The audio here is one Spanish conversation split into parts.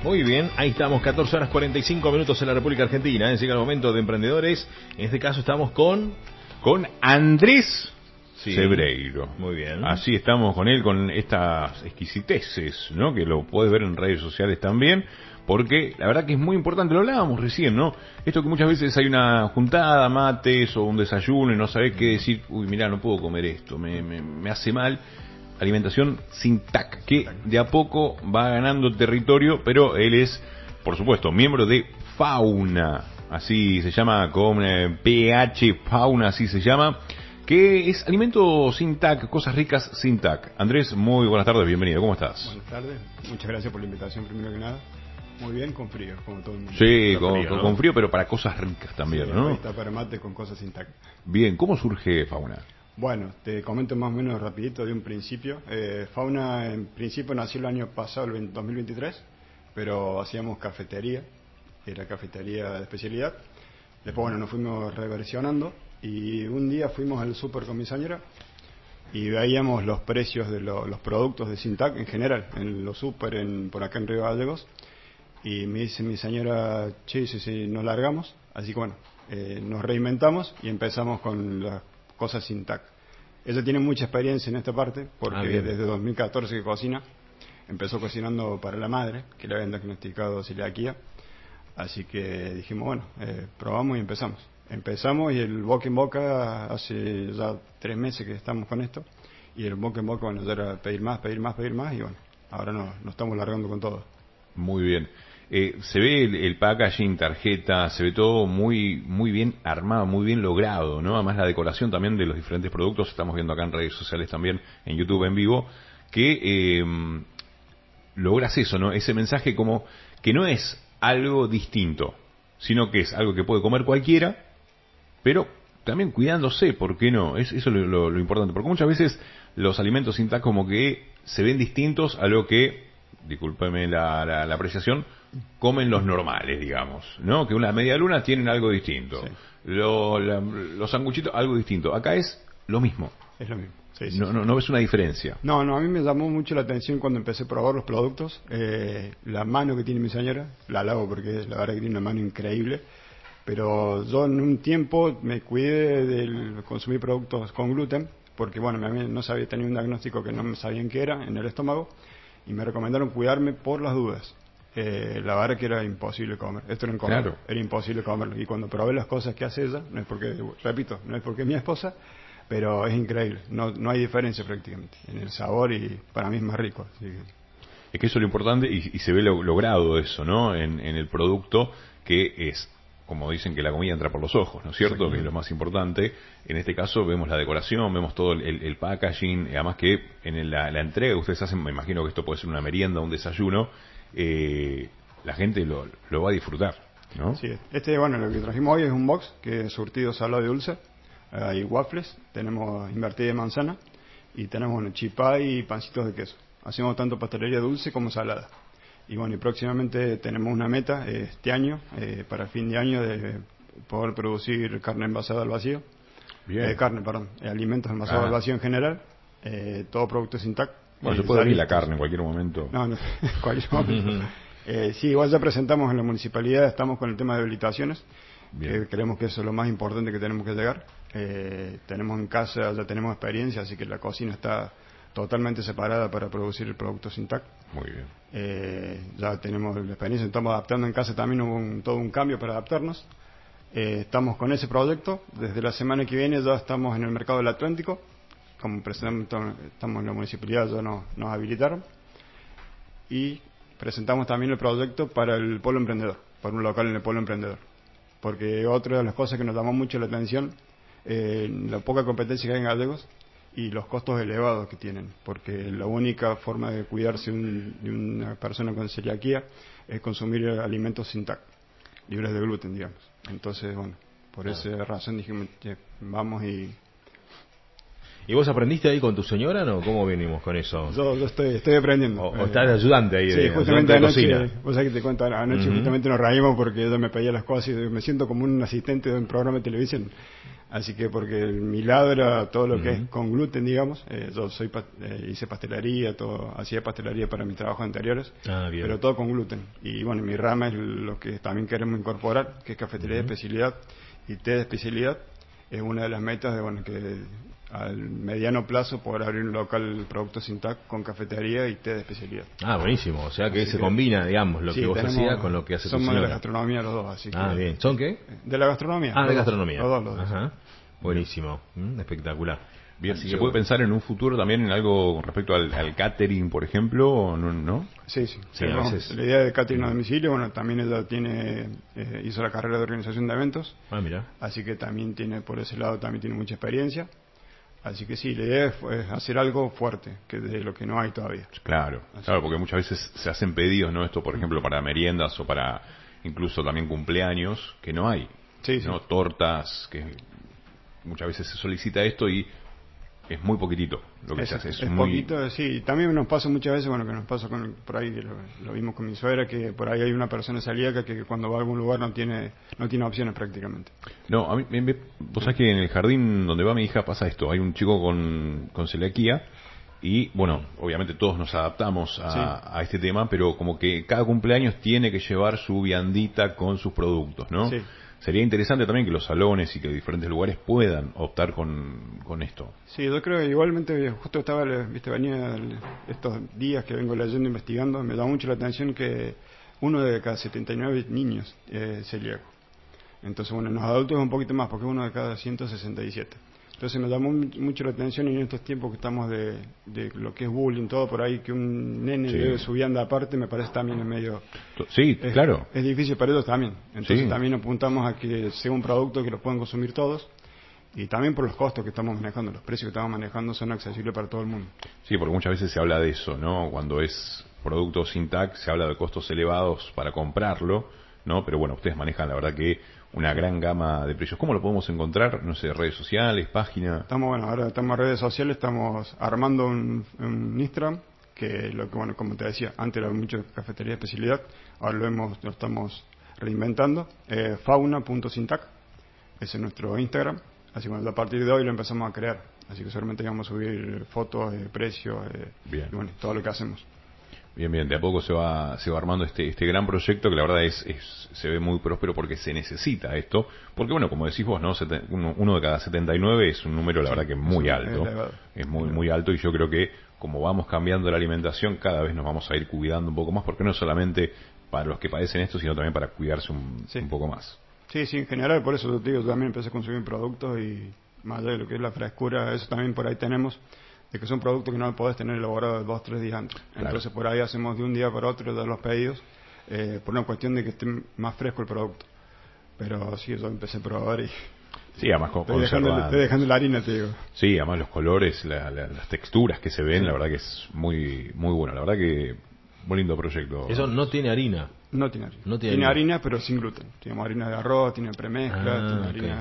Muy bien, ahí estamos, 14 horas 45 minutos en la República Argentina. Llega el momento de emprendedores. En este caso estamos con Andrés sí, Cebreiro. Muy bien. Así estamos con él, con estas exquisiteces, ¿no? Que lo puedes ver en redes sociales también. Porque la verdad que es muy importante, lo hablábamos recién, ¿no? Esto que muchas veces hay una juntada, mates o un desayuno y no sabés qué decir. Uy, mirá, no puedo comer esto, me hace mal. Alimentación sin TAC, que de a poco va ganando territorio, pero él es, por supuesto, miembro de Fauna, así se llama, con PH Fauna, así se llama, que es alimento sin TAC, cosas ricas sin TAC. Andrés, muy buenas tardes, bienvenido, ¿cómo estás? Buenas tardes, muchas gracias por la invitación primero que nada. Muy bien, con frío, como todo el mundo. Sí, ¿no? con frío, pero para cosas ricas también, sí, ¿no? Ahí está para mate con cosas sin TAC. Bien, ¿cómo surge Fauna? Bueno, te comento más o menos rapidito de un principio. Fauna en principio nació el año pasado, el 2023, pero hacíamos cafetería, era cafetería de especialidad. Después, bueno, nos fuimos reversionando y un día fuimos al súper con mi señora y veíamos los precios de los productos de Sintac en general, en los súper por acá en Río Gallegos. Y me dice mi señora, che, sí, nos largamos. Así que bueno, nos reinventamos y empezamos con las cosas sin TAC. Ella tiene mucha experiencia en esta parte porque desde 2014 que cocina. Empezó cocinando para la madre, que le habían diagnosticado celiaquía. Así que dijimos, bueno, probamos y empezamos. Empezamos y el boca en boca, hace ya 3 meses que estamos con esto. Y el boca en boca, bueno, ya era pedir más. Y bueno, ahora nos estamos largando con todo. Muy bien. Se ve el packaging, tarjeta, se ve todo muy bien armado, muy bien logrado, ¿no? Además la decoración también de los diferentes productos, estamos viendo acá en redes sociales también, en YouTube en vivo, que logras eso, ¿no? Ese mensaje como que no es algo distinto, sino que es algo que puede comer cualquiera, pero también cuidándose, ¿por qué no? Eso es lo importante, porque muchas veces los alimentos sin TAC como que se ven distintos a lo que, discúlpeme la apreciación, comen los normales, digamos, ¿no? Que una media luna tienen algo distinto, Sí. Los sanguchitos algo distinto, acá es lo mismo. Es lo mismo. Sí, no ves una diferencia. No, a mí me llamó mucho la atención cuando empecé a probar los productos, la mano que tiene mi señora, la alabo porque la verdad que tiene una mano increíble, pero yo en un tiempo me cuidé de consumir productos con gluten, porque bueno, no sabía, tenía un diagnóstico que no me sabían qué era en el estómago, y me recomendaron cuidarme por las dudas. La verdad que era imposible comer, esto era Claro. era imposible comerlo, y cuando probé las cosas que hace ella, no es porque, repito, no es porque es mi esposa, pero es increíble, no hay diferencia prácticamente en el sabor y para mí es más rico. Así que... Es que eso es lo importante y se ve logrado eso, ¿no? En el producto, que es, como dicen, que la comida entra por los ojos, ¿no es cierto? Que es lo más importante. En este caso vemos la decoración, vemos todo el packaging, además que en la entrega que ustedes hacen, me imagino que esto puede ser una merienda, un desayuno, la gente lo va a disfrutar, ¿no? Sí, bueno, lo que trajimos hoy es un box que es surtido salado y dulce. Hay waffles, tenemos invertida de manzana y tenemos bueno, chipá y pancitos de queso. Hacemos tanto pastelería dulce como salada. Y bueno, y próximamente tenemos una meta este año, para fin de año, de poder producir carne envasada al vacío. Bien. Alimentos envasados al vacío en general, todo producto sin TAC. Bueno, se puede abrir la carne en cualquier momento. No, cualquier momento. Sí, igual ya presentamos en la municipalidad, estamos con el tema de habilitaciones. Creemos que eso es lo más importante que tenemos que llegar. Tenemos en casa, ya tenemos experiencia, así que la cocina está totalmente separada para producir el producto sin TAC. Muy bien. Ya tenemos la experiencia, estamos adaptando en casa también, hubo todo un cambio para adaptarnos. Estamos con ese proyecto, desde la semana que viene ya estamos en el mercado del Atlántico, como estamos en la municipalidad ya nos habilitaron. Y presentamos también el proyecto para el Polo Emprendedor, para un local en el Polo Emprendedor. Porque otra de las cosas que nos llamó mucho la atención, la poca competencia que hay en Gallegos y los costos elevados que tienen, porque la única forma de cuidarse de una persona con celiaquía es consumir alimentos sin TAC, libres de gluten, digamos. Entonces, bueno, por esa razón dijimos, vamos y... ¿Y vos aprendiste ahí con tu señora, no? ¿Cómo venimos con eso? Yo estoy aprendiendo. ¿O estás de ayudante ahí? Sí, de justamente ayudante de anoche, cocina. vos sabés que te cuento, anoche justamente nos reímos porque ella me pedía las cosas y me siento como un asistente de un programa de televisión. Así que porque mi lado era todo lo que es con gluten, digamos. Yo hice pastelería, hacía pastelería para mis trabajos anteriores, Bien. pero todo con gluten. Y bueno, mi rama es lo que también queremos incorporar, que es cafetería de especialidad y té de especialidad. Es una de las metas de, bueno, que al mediano plazo poder abrir un local producto Sintac con cafetería y té de especialidad. Buenísimo. O sea que Así se que, combina, digamos, lo sí, que vos hacías con lo que hace tu somos de la señora. gastronomía los dos, así que... Bien. ¿Son qué? De la gastronomía. De los dos, gastronomía. Los dos. Ajá. Buenísimo. Espectacular. Bien, Así ¿se que, puede pensar en un futuro también en algo con respecto al catering, por ejemplo, o no? Sí. Sí, a veces. La idea de catering a domicilio, bueno, también ella hizo la carrera de organización de eventos, mira. así que también por ese lado también tiene mucha experiencia. Así que sí, la idea es hacer algo fuerte, que de lo que no hay todavía. Claro, porque muchas veces se hacen pedidos, ¿no? Esto, por ejemplo, para meriendas o para incluso también cumpleaños, que no hay. Sí. ¿No? Tortas, que muchas veces se solicita esto y es muy poquitito lo que se hace. Es muy poquito, sí. También nos pasa muchas veces, bueno, que nos pasa por ahí, que lo vimos con mi suegra, que por ahí hay una persona celíaca que cuando va a algún lugar no tiene opciones prácticamente. No, a mí, vos sabés que en el jardín donde va mi hija pasa esto. Hay un chico con celiaquía y, bueno, obviamente todos nos adaptamos a este tema, pero como que cada cumpleaños tiene que llevar su viandita con sus productos, ¿no? Sí. Sería interesante también que los salones y que diferentes lugares puedan optar con esto. Sí, yo creo que igualmente, justo venía estos días que vengo leyendo, investigando, me da mucho la atención que uno de cada 79 niños es celíaco. Entonces, bueno, en los adultos es un poquito más, porque uno de cada 167. Entonces me llamó mucho la atención, y en estos tiempos que estamos de lo que es bullying, todo por ahí, que un nene lleve su vianda aparte, me parece también en medio... Sí, claro. Es difícil para ellos también. Entonces también apuntamos a que sea un producto que lo puedan consumir todos, y también por los costos que estamos manejando, los precios que estamos manejando son accesibles para todo el mundo. Sí, porque muchas veces se habla de eso, ¿no? Cuando es producto Sintac se habla de costos elevados para comprarlo, ¿no? Pero bueno, ustedes manejan la verdad que una gran gama de precios. ¿Cómo lo podemos encontrar? No sé, redes sociales, página. Ahora estamos en redes sociales, estamos armando un Instagram, que como te decía, antes era mucho cafetería de especialidad, ahora lo estamos reinventando. Fauna.sintac, ese es nuestro Instagram, así que a partir de hoy lo empezamos a crear, así que seguramente vamos a subir fotos, precios, y bueno, todo lo que hacemos. Bien, de a poco se va armando este gran proyecto que la verdad se ve muy próspero porque se necesita esto, porque bueno, como decís vos, ¿no? Uno de cada 79 es un número la verdad que muy alto, es muy alto, y yo creo que como vamos cambiando la alimentación cada vez nos vamos a ir cuidando un poco más, porque no solamente para los que padecen esto, sino también para cuidarse un poco más. Sí, en general, por eso yo también empecé a consumir productos, y más allá de lo que es la frescura, eso también por ahí tenemos, de que son productos que no podés tener elaborados 2 o 3 días antes. Claro. Entonces por ahí hacemos de un día para otro de los pedidos, por una cuestión de que esté más fresco el producto. Pero sí, yo empecé a probar y... Sí, además estoy dejando la harina, te digo. Sí, además los colores, las texturas que se ven, la verdad que es muy bueno. La verdad que muy lindo proyecto. Eso no tiene harina. No tiene harina. Tiene harina, pero sin gluten. Tenemos harina de arroz, tiene premezcla, tiene harina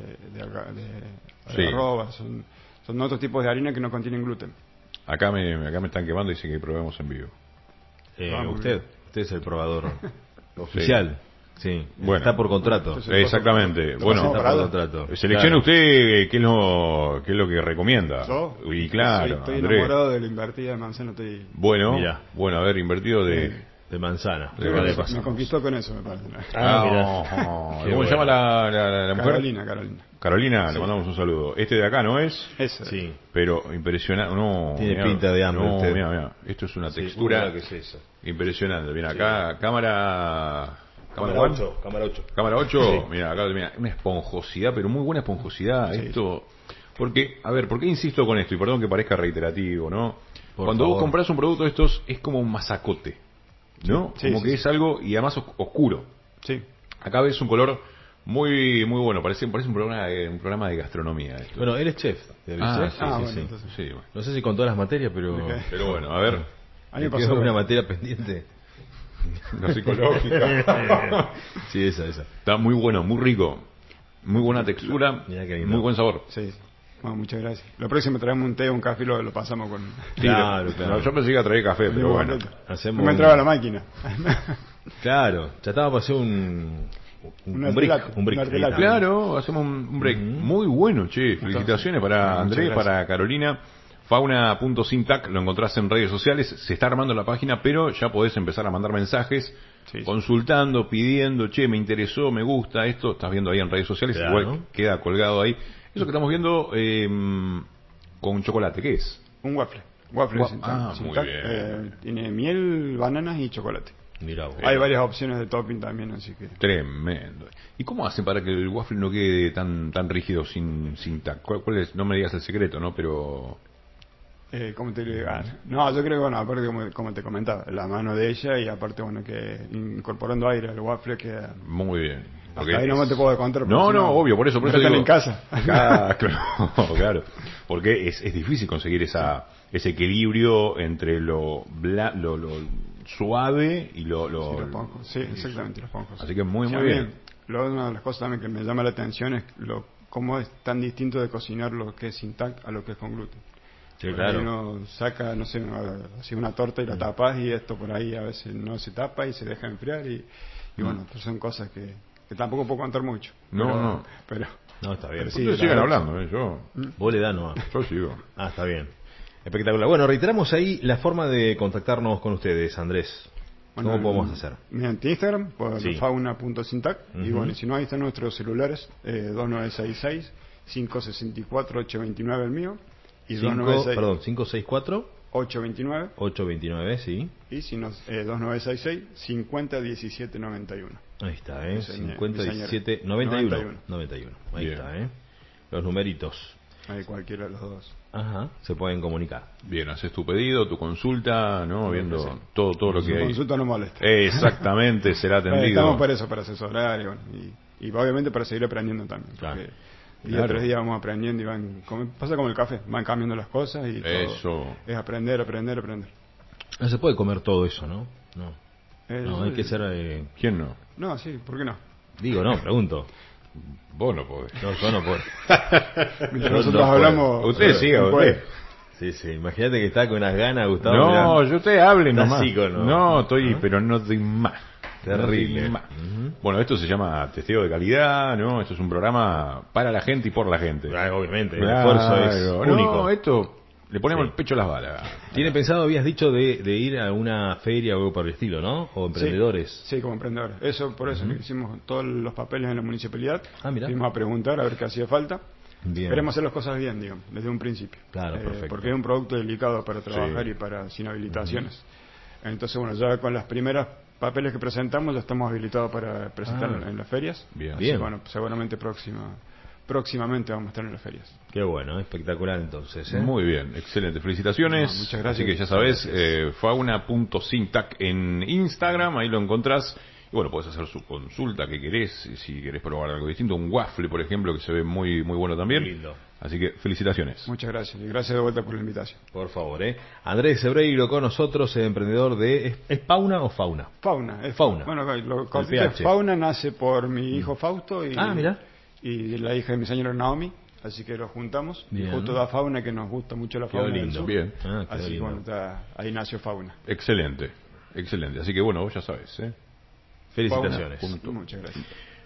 de arroz, son otros tipos de harina que no contienen gluten. Acá me están quemando y dicen que probemos en vivo. Usted es el probador oficial. Sí, bueno, está por contrato. Exactamente. Bueno, está por contrato. Seleccione usted qué es lo que recomienda. ¿Yo? Y claro, estoy enamorado de la invertida de manzana. Bueno, a ver, invertido de manzana. Me conquistó con eso, me parece. ¿Cómo se llama la mujer? Carolina, le mandamos un saludo. Este de acá, ¿no es? Ese. Sí. Pero impresionante. No, tiene pinta de hambre. No, mira. Esto es una textura. ¿Qué es eso? Impresionante. Mira, acá, cámara 8. Cámara 8. Sí. Mira, acá una esponjosidad, pero muy buena esponjosidad. Sí. Esto. Porque, a ver, ¿por qué insisto con esto? Y perdón que parezca reiterativo, ¿no? Cuando vos comprás un producto de estos, es como un masacote, ¿no? Como que es algo, y además oscuro. Sí. Acá ves un color muy bueno, parece un programa de gastronomía esto. Bueno, él es chef. Sí. Bueno. No sé si con todas las materias, pero bueno, a ver. ¿Me pasó una materia pendiente? La psicológica. Sí, esa. Está muy bueno, muy rico. Muy buena textura, muy buen sabor. Sí. Bueno, muchas gracias. La próxima traemos un té o un café y lo pasamos con... Claro, claro. No, yo pensé que iba a traer café, pero bueno. Hacemos No me entraba la máquina. Claro, ya estaba para hacer un break. Un break. Una Claro, hacemos un break. Muy bueno, che. Felicitaciones para Andrés, para Carolina. Fauna.syntac, lo encontrás en redes sociales. Se está armando la página, pero ya podés empezar a mandar mensajes, consultando, pidiendo, che, me interesó, me gusta esto. Estás viendo ahí en redes sociales, claro. igual queda colgado ahí. Eso que estamos viendo con chocolate, ¿qué es? Un waffle. Waffle muy bien. Tiene miel, bananas y chocolate. Mira vos. Hay varias opciones de topping también, así que... Tremendo. ¿Y cómo hacen para que el waffle no quede tan rígido sin tac? ¿Cuál es? No me digas el secreto, ¿no? Pero... ¿Cómo te digo? No, yo creo que, bueno, aparte como te comentaba, la mano de ella y aparte, bueno, que incorporando aire al waffle queda... Muy bien. Hasta ahí no me te puedo contar. No, obvio, por eso digo... en casa. Claro. Porque es difícil conseguir ese equilibrio entre lo suave y lo esponjoso. Sí, exactamente, los esponjosos. Así que muy bien. Una de las cosas también que me llama la atención es cómo es tan distinto de cocinar lo que es intact a lo que es con gluten. Sí, por claro. ahí uno saca, no sé, así una torta y la tapas y esto por ahí a veces no se tapa y se deja enfriar y bueno, pues son cosas que tampoco puedo contar mucho. Pero no, está bien. Ustedes sigan hablando, yo... Vos le das, no. Yo sigo. Está bien. Espectacular. Bueno, reiteramos ahí la forma de contactarnos con ustedes, Andrés. ¿Cómo podemos hacer? Mediante Instagram, por fauna.syntac. Y bueno, si no, ahí están nuestros celulares, 2966-564-829 el mío. Y 564 829 829, sí. Y si no, 2966-501791. Ahí está, 501791. Ahí Bien. está, los numeritos. Hay cualquiera de los dos. Ajá, se pueden comunicar. Bien, haces tu pedido, tu consulta, ¿no? Viendo todo lo que hay. Consulta no molesta. Exactamente, será atendido. Estamos para eso, para asesorar y obviamente para seguir aprendiendo también. Claro. Día tras día vamos aprendiendo y pasa como el café, van cambiando las cosas y eso es aprender. No se puede comer todo eso, ¿no? No, hay que ser... ¿Quién no? No, sí, ¿por qué no? Digo, no, pregunto. Vos no podés. No, yo no puedo. Mientras nosotros hablamos... Ustedes sigan, usted. Sí, imagínate que está con unas ganas, Gustavo. No, yo te hable nomás. No, estoy, pero no doy más. Terrible. Bueno, esto se llama Testeo de Calidad, ¿no? Esto es un programa para la gente y por la gente. Obviamente, el esfuerzo es único. No, esto le ponemos el pecho a las balas. ¿Tiene pensado, habías dicho, de ir a una feria o algo por el estilo, ¿no? O emprendedores. Sí, como emprendedores. Por eso que hicimos todos los papeles en la municipalidad. Mira. Fuimos a preguntar a ver qué hacía falta. Bien. Queremos hacer las cosas bien, digamos, desde un principio. Claro, perfecto. Porque es un producto delicado para trabajar y sin habilitaciones. Entonces, bueno, ya con las primeras papeles que presentamos ya estamos habilitados para presentar en las ferias. Bien. Así, bueno, seguramente próximamente vamos a estar en las ferias. Qué bueno, espectacular entonces. Muy bien, excelente, felicitaciones. Muchas gracias. Así que ya sabes, fauna.syntac en Instagram, ahí lo encontrás. Y bueno, puedes hacer su consulta que querés, si querés probar algo distinto, un waffle, por ejemplo, que se ve muy bueno también. Muy lindo. Así que felicitaciones. Muchas gracias y gracias de vuelta por la invitación. Por favor, Andrés Sebreiro con nosotros, emprendedor de... ¿Es Fauna o Fauna? Fauna. Fauna. Bueno, lo cortito, Fauna nace por mi hijo Fausto y la hija de mi señora Naomi. Así que lo juntamos. Bien. Y justo da Fauna, que nos gusta mucho la fauna. Qué lindo. Bien. Así que bueno, ahí nació Fauna. Excelente. Así que bueno, vos ya sabes, Felicitaciones. Muchas gracias.